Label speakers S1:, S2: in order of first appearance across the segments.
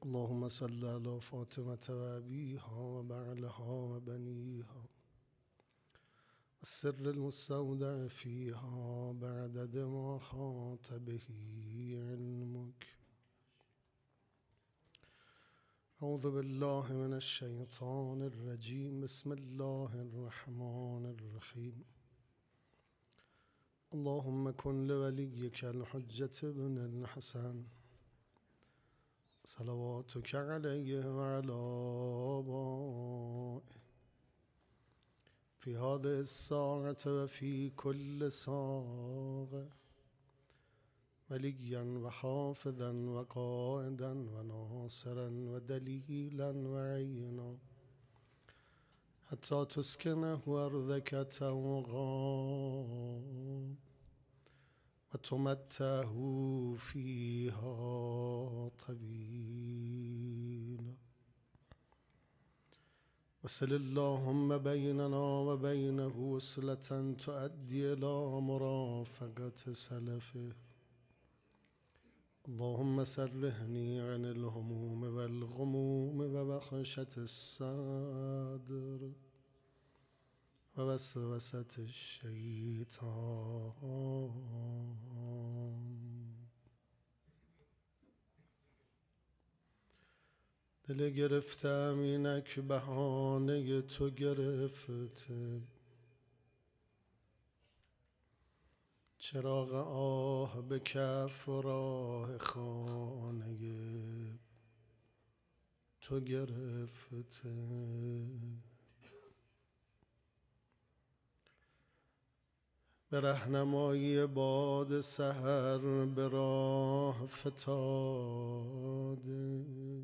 S1: اللهم صل على فاطمة وأبيها وبعلها وبنيها السر المستودع فيها بعدد ما أحاط به علمك. أعوذ بالله من الشيطان الرجيم. بسم الله الرحمن الرحيم. اللهم كن لوليك الحجة بن الحسن صلواتك عليه وعلى آبائه في هذه الساعة وفي كل ساعة وليا وحافظا وقائدا وناصرا ودليلا وعينا حتى تسكنه أرضك توغا وتمتعه فيها طويلا. وصل اللهم بيننا وبينه وصلة تؤدي إلى مرافقة سلفه. اللهم سرهني عن الهموم والغموم ووخشة الصدر ووسوسة الشیطان. دل گرفتم اینک بهانه تو گرفته، چراغ آه به کف و راه خانه تو گرفته. به رهنمایی باد سحر به راه فتاده،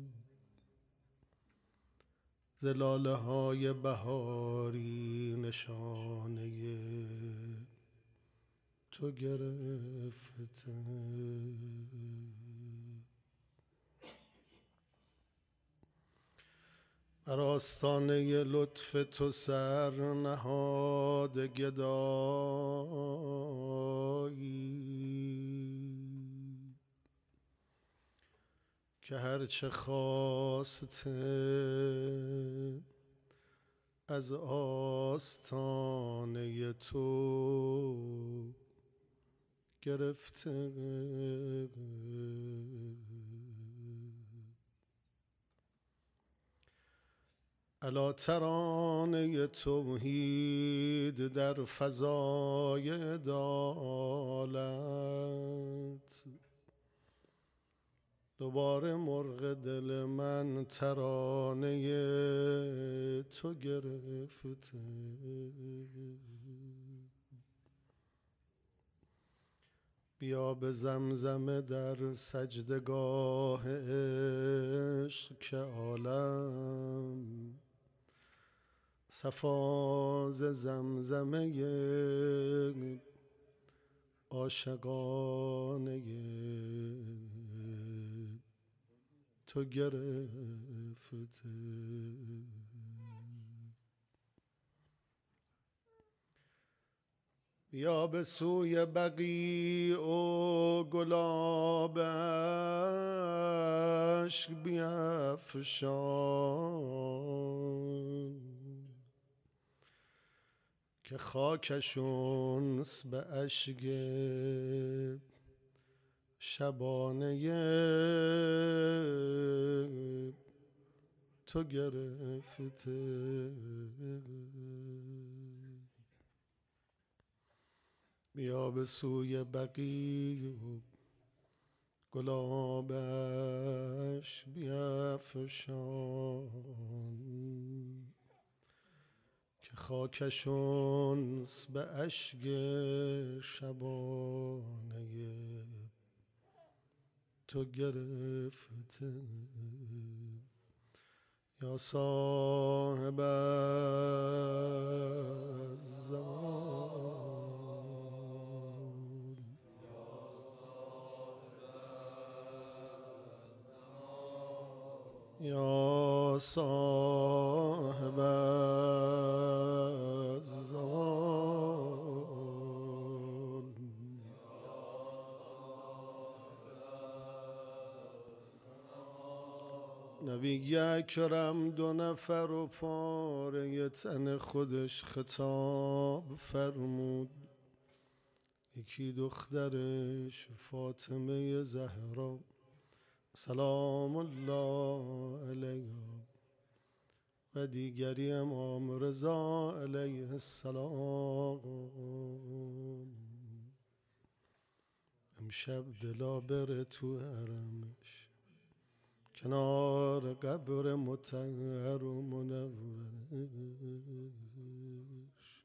S1: ز لاله های بهاری نشانه تو گرفته. بر آستانه لطف تو سر نهاد گدایی که هرچه خواسته از آستانه تو گرفته. الا ترانه توحید در فضای عدالت، دوباره مرغ دل من ترانه تو گرفته. بیا به زمزمه در سجدگاه عشق که عالم صفا ز زمزمه عاشقانه تو گرفته. بیا به سوی بقیع و گلاب اشک بیفشان که خاکش انس به اشک شبانه تو گرفته. بیا به سوی بقیع و گلابش بیفشان که خاکش انس به اشک شبانه تو گرفته. یا صاحب الزمان، یا صاحب الزمان، نبی اکرم 2 نفر و پاره تن خودش خطاب فرمود. یکی دخترش فاطمه زهرا سلام الله علیها و دیگری امام رضا علیه السلام. امشب دلا بره تو حرمش کنار قبر مطهر و منورش.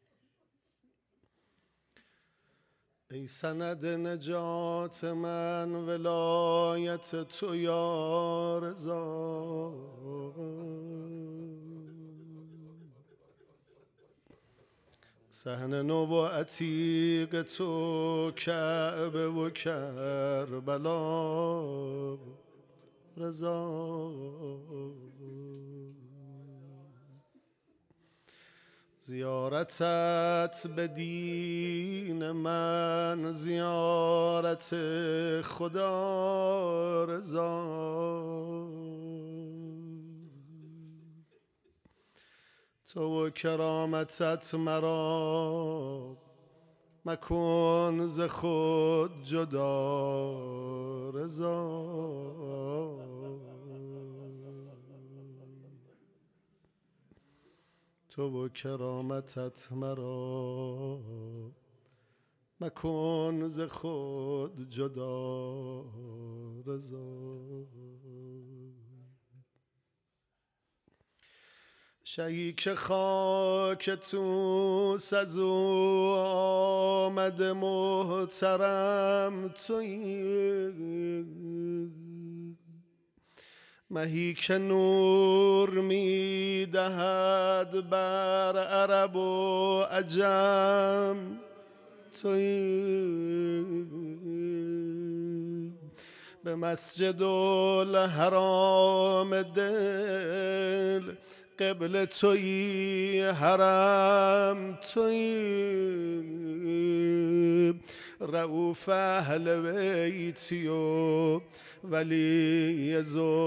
S1: ای سند نجات من ولایت تو یا رضا. صحن نو و عتیق تو کعبه و کربلا رضا. زیارتت به دین من زیارت خدا رضا. تو و کرامتت مرا مکن ز خود جدا رضا. تو و کرامتت مرا مکن ز خود جدا رضا. شیک خاک توس از او آمد محترم تویی. مهی که نور می دهد بر عرب و عجم تویی. به مسجد الحرام دل قبل تویی حرم تویی. رؤوف اهل بیتی و ولی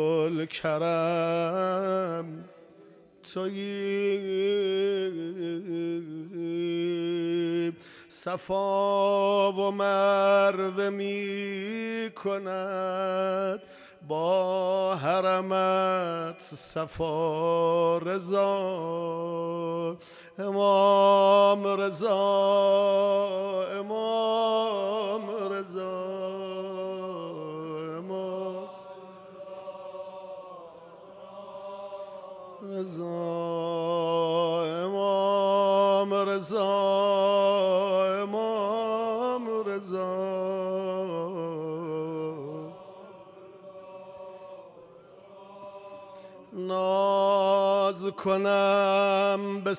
S1: ذوالکرم تویی. صفا و مروه می کند با حرمت صفا رضا. امام رضا امام رضا امام رضا امام رضا امام رضا. ناز کنم به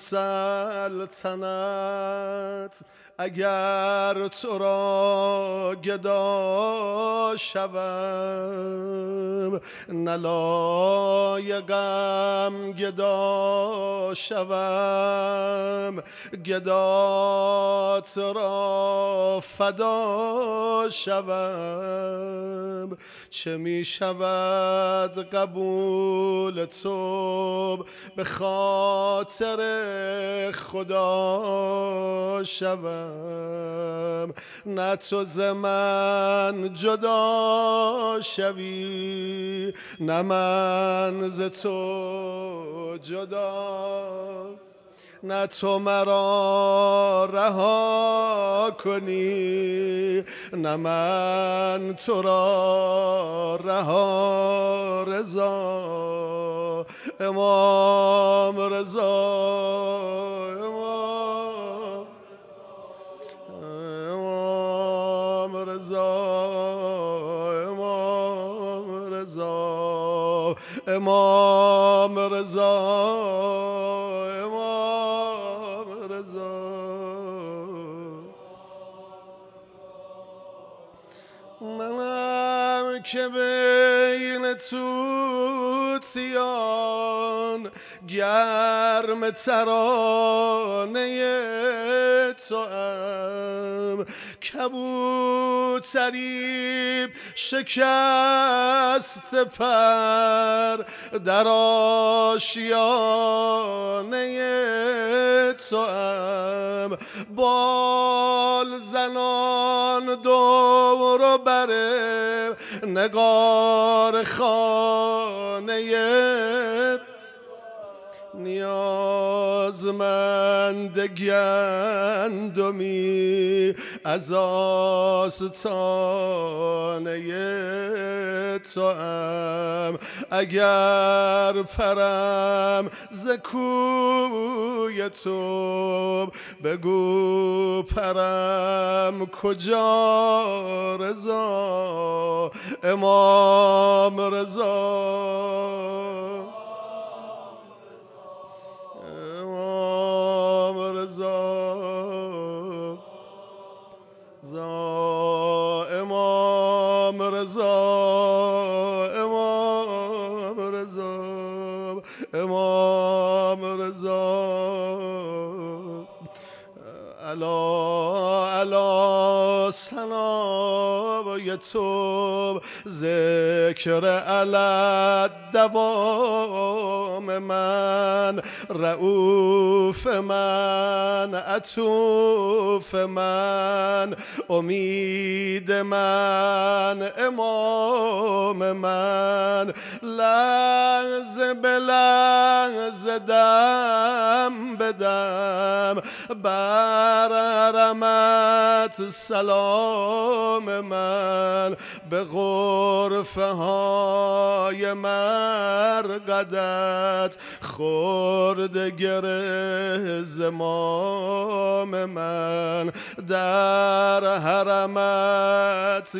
S1: سلطنت اگر تو را گدا شوم. نلایقم گدا شوم گدات را فدا شوم. چه می شود قبول تو به خاطر خدا شوم. نه تو ز من جدا شوی نه من ز تو جدا. نه تو مرا رها کنی نه من تو را رها رضا. امام رضا امام رضا امام رضا امام رضا منم که بین طوطیان گرم ترانه توام. کبوتری شکست پر در آشیانه توام، بال زنان دور و بر نگار خانه نیازمند گندمی از آستانه توام. اگر پرم ز کوی تو، بگو پرم کجا رضا، امام رضا، امام رضا، امام رضا، امام رضا، امام رضا. الا ثنای تو، ذکر علی دوام من، رؤوف من، عطوف من، امید من، امام من، لحظه به لحظه دم به دم برمت سلام من، به غرفه های مرقدت خورد گره زمام من، در حرمت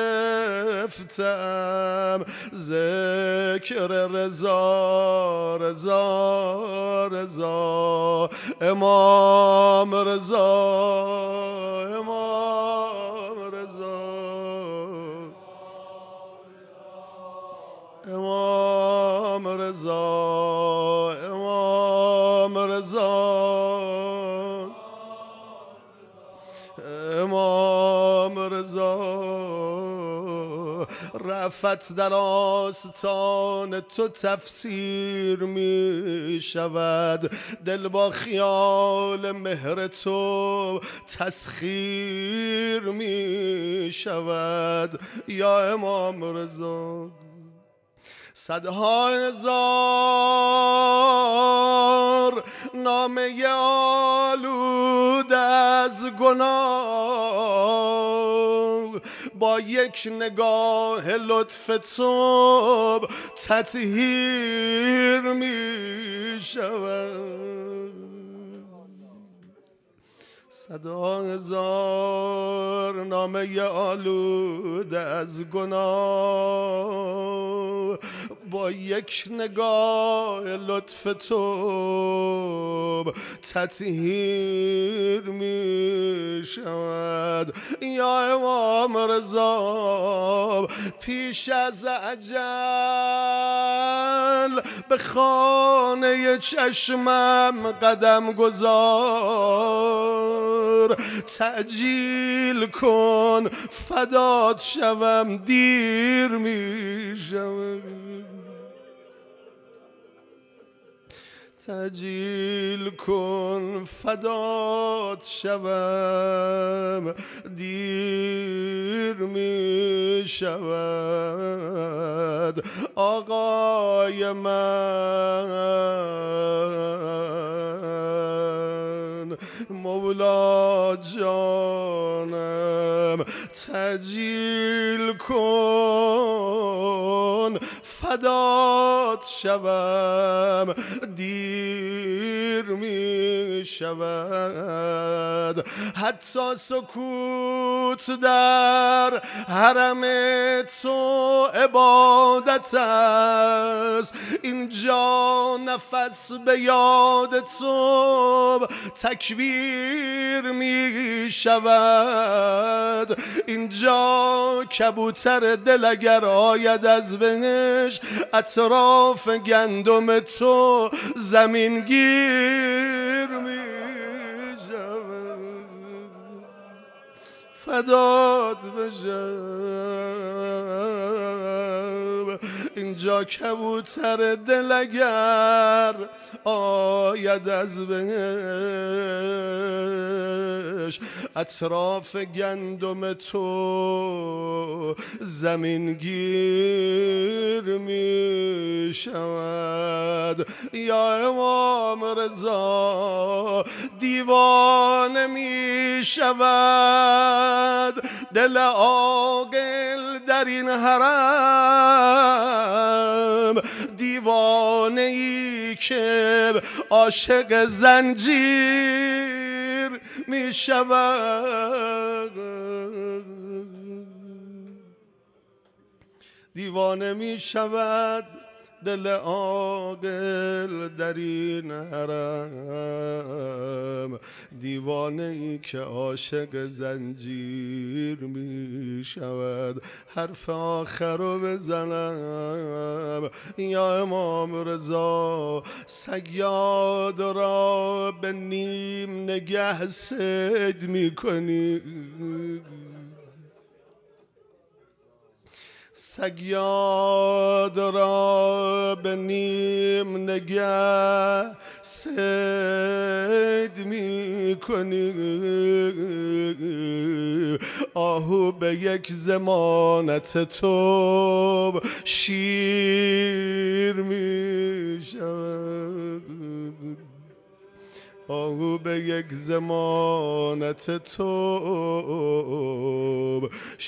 S1: گرفتم ذکر رضا، رضا، رضا، امام رضا، امام رضا، امام رضا، امام رضا، امام رضا. رفت در آستان تو تفسیر می شود، دل با خیال مهر تو تسخیر می شود، یا امام رضا. صدها هزار نامه آلود از گناه، با یک نگاه لطف تو تطهیر می شود. صدها هزار نامه آلود از گناه، با یک نگاه لطف تو تطهیر می شود، یا امام رضا. پیش از اجل به خانه چشمم قدم گذار، تعجیل کن فدات شوم، دیر می شود. تعجیل کن فدات شوم، دیر می شود. آقای من، مولا جانم، تعجیل کن فدات شوم، دیر می شود. حتی سکوت در حرم تو عبادت است، اینجا نفس به یاد تو تکبیر می شود. اینجا کبوتر دل اگر آید از بهش، اطراف گندم تو زمین گیر می شود. فدات بشم، اینجا کبوتر دل اگر آید از بهش اطراف گندم تو زمین گیر می شود. یا امام رضا دیوانه می شود دل عاقل در این حرم، دیوانه ای که عاشق زنجیر می شود. دیوانه می شود دل عاقل در این حرم، دیوانه ای که عاشق زنجیر می شود. حرف آخر رو بزنم یا امام رضا، صیاد را به نیم نگه صید می کنی، صیاد را به نیم نگه صید می کنی، آهو به یک ضمانت تو شیر می شود، آهو به یک ضمانت تو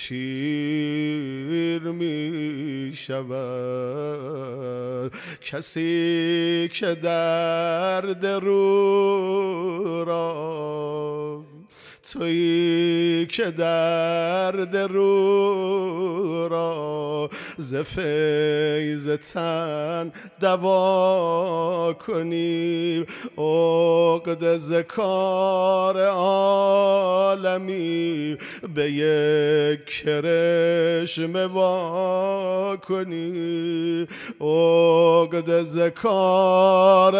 S1: شیر می شود. کسی که درد رو را، تویی که درد رو را ز فیض تن دوا کنی، عقد ز کار عالمی به یک کرشمه وا کنی، عقد ز کار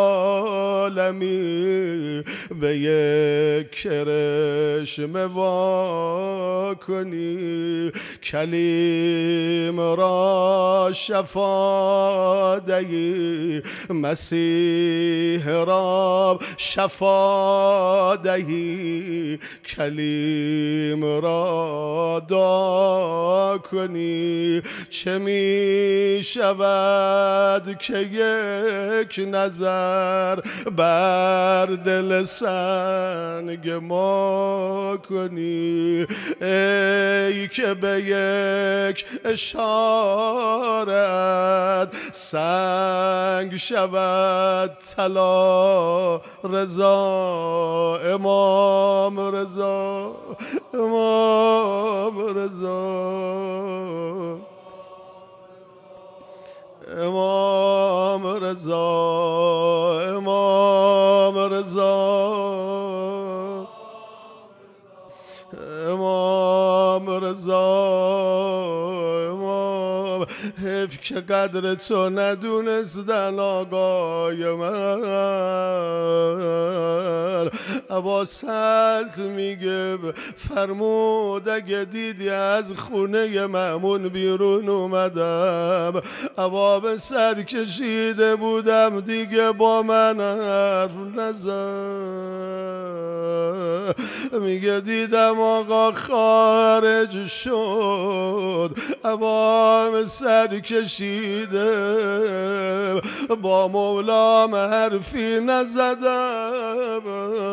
S1: عالمی به یک کرشمه وا کنی. کلیم را شفا دهی، مسیح را شفا دهی، کلیم را دعا کنی. چه می شود که یک نظر بر دل سنگ ما کنی، ای که به یک اشارت سنگ شود طلا. رضا امام رضا، امام رضا، امام رضا، امام رضا، امام رضا، امام. حیف که قدر تو ندونستن آقای من. ابا سلط میگه فرمود اگه دیدی از خونه مأمون بیرون اومدم، ابا به سر کشیده بودم دیگه با من حرف نزن. میگه دیدم آقا خارج شد، ابا به سر کشیده با مولام حرفی نزدم،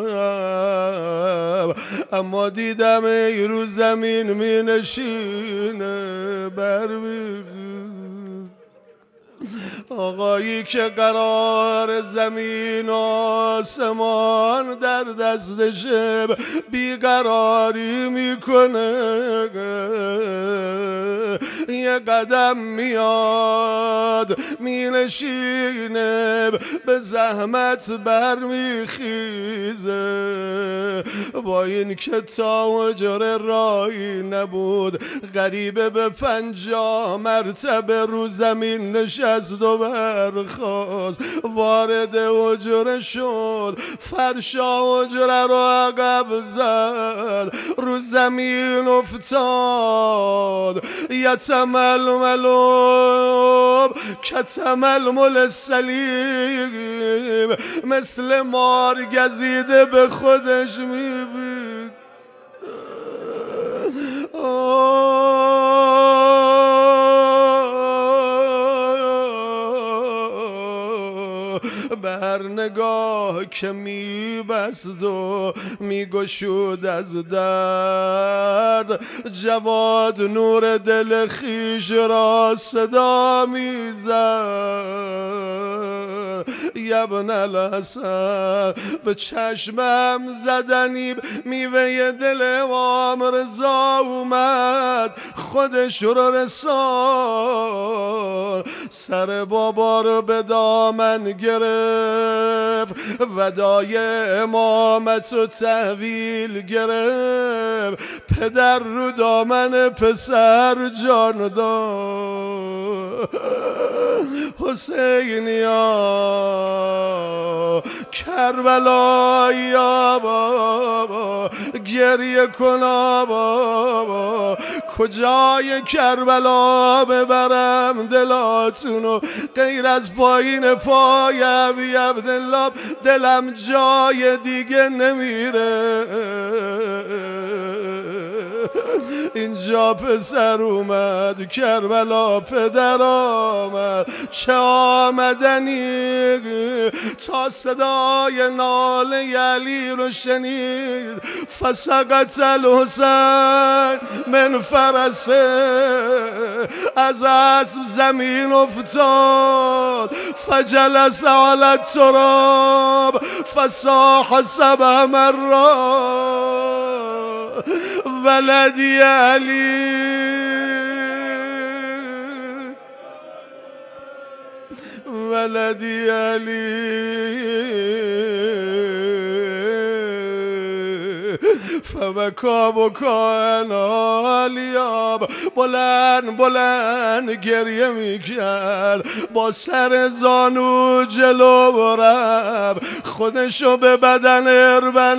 S1: اما دیدم ای رو زمین می نشینه برمی. آقایی که قرار زمین و آسمان در دستشه بیقراری میکنه، یه قدم میاد مینشینه به زحمت برمیخیزه. با این که تا اجر راهی نبود، غریبه به 50 مرتبه رو زمین نشست و برخاست، وارد حجره شد، فرشا حجره رو عقب زد، رو زمین افتاد، یتامای کتم الملوم کتم المل سلیم مثل مار گزیده به خودش میبین بر نگاه که میبست و میگشود از درد جواد نور دل خیش را صدا میزد یبن الحسن به چشمم زدنی میوه دل امام رضا اومد خودش رو رسان سر بابا رو به دامن گرفت ودای امامت و تحویل گرفت پدر رو دامن پسر جان داد حسینیا کربلاییا بابا گریه کنا بابا کجای کربلا ببرم دلاتونو غیر از پایین پای ابی عبدالله دلم جای دیگه نمیره اینجا پسر اومد کربلا پدر آمد چه آمدنی تا صدای ناله علی رو شنید فسقط الحسین من فرسه از اسب زمین افتاد فجلس علی التراب فصاح 7 مرات ولدی علی ولدی علی فبکا بکا علیاب بلند بلند گریه میکرد با سر زانو جلو برم خودشو به بدن اربن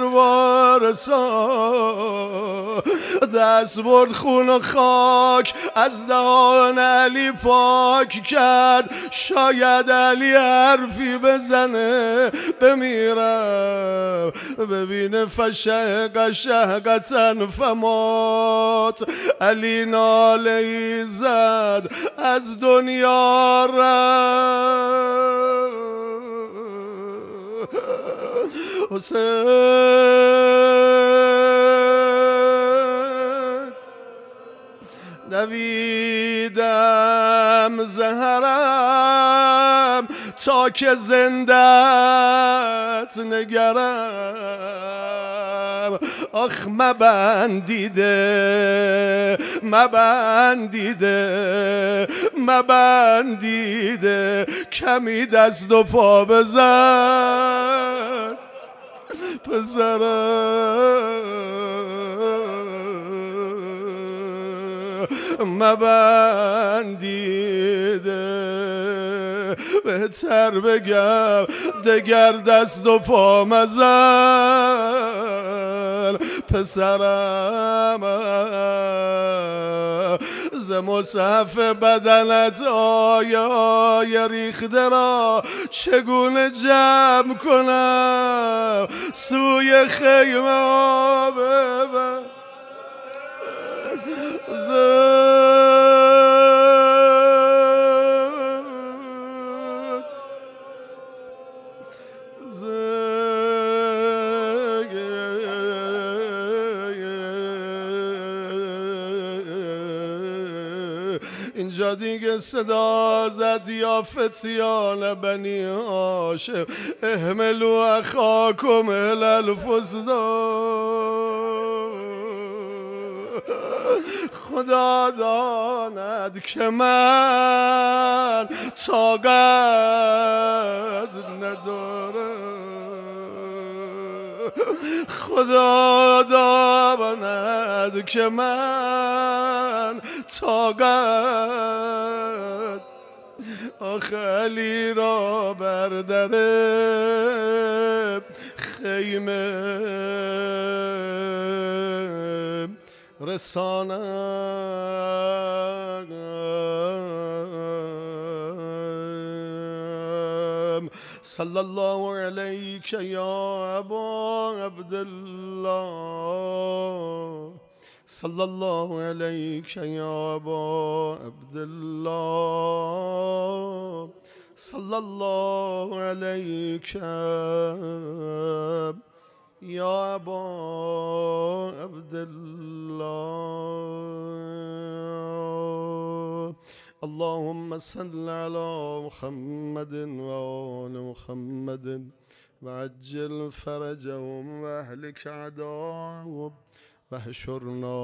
S1: وارسا دست برد خون و خاک از دهان علی پاک کرد شاید علی حرفی بزنه بمیرم ببینه فشق شهقتن فمات علی ناله ای زد از دنیا رفت حسین دویدم زهرم تا که زندت نگرم آخ مبندیده مبندیده مبندیده کمی دست و پا بزن پسرم مبندیده بهتر بگم دگر دست و پا مزن پسرم ز مصحف بدنت آیه ریخته را چگونه جمع کنم سوی خیمه ها ببر اینجا دیگه صدا زد یا فتیان بنی هاشم احملوا اخاکم الی الفسدان خدا داند که من طاقت ندارم خدا داند که من طاقت آخه علی را بر در خیمه رسانم. صلی الله علیک یا ابا عبدالله، صلی الله علیک یا ابا عبدالله، صلی الله علیک یا ابا عبدالله. اللهم صل على محمد وآل محمد وعجل فرجهم واهلك أعداءهم واحشرنا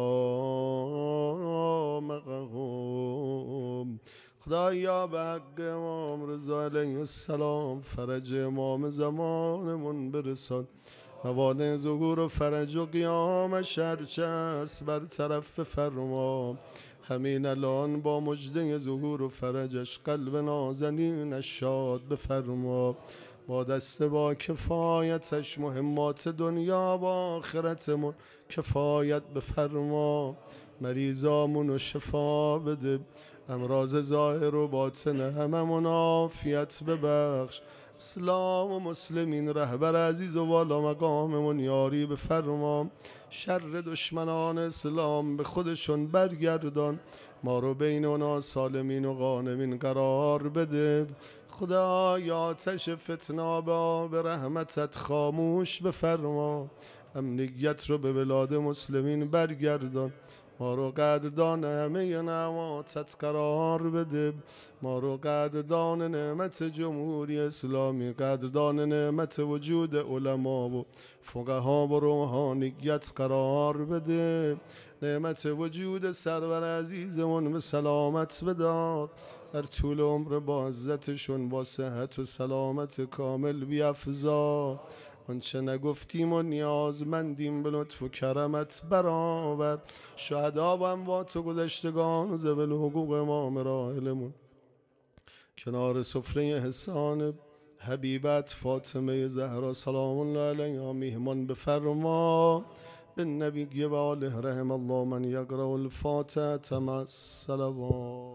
S1: معهم. خدایا به حق امام رضا علیه السلام فرج امام زمانمون برسان. موانع ظهور و فرج و قیامش هرچه است برطرف بفرما. همین الان با مژده ظهور و فرجش قلب نازنینش شاد بفرما. با دست با کفایتش مهمات دنیا و آخرتمون کفایت بفرما. مریضامونو شفا بده، امراض ظاهر و باطن هممون عافیت ببخش. اسلام و مسلمین رهبر عزیز و والا مقاممون یاری بفرما. شر دشمنان اسلام به خودشون برگردان. ما رو بین اونا سالمین و غانمین قرار بده. خدایا آتش فتنه به رحمتت خاموش بفرما. امنیت رو به بلاد مسلمین برگردان. ما رو قدردان همه نعماتت قرار بده. ما رو قدردان نعمت جمهوری اسلامی، قدردان نعمت وجود علما و فقها و روحانیت قرار بده. نعمت وجود سرور عزیزمون به سلامت بدار. در طول عمر با عزتشون با صحت و سلامت کامل بیفزا. آنچه نگفتیم و نیازمندیم به لطف و کرمت برآور. شهدا و اموات و گذشتگان و ذوی حقوق امام راحلمون کنار سفره حسان حبیبت فاطمه زهرا سلام الله علیها میهمان بفرما. بالنبی و آله رحم الله من یقرأ الفاتحة مع الصلوات.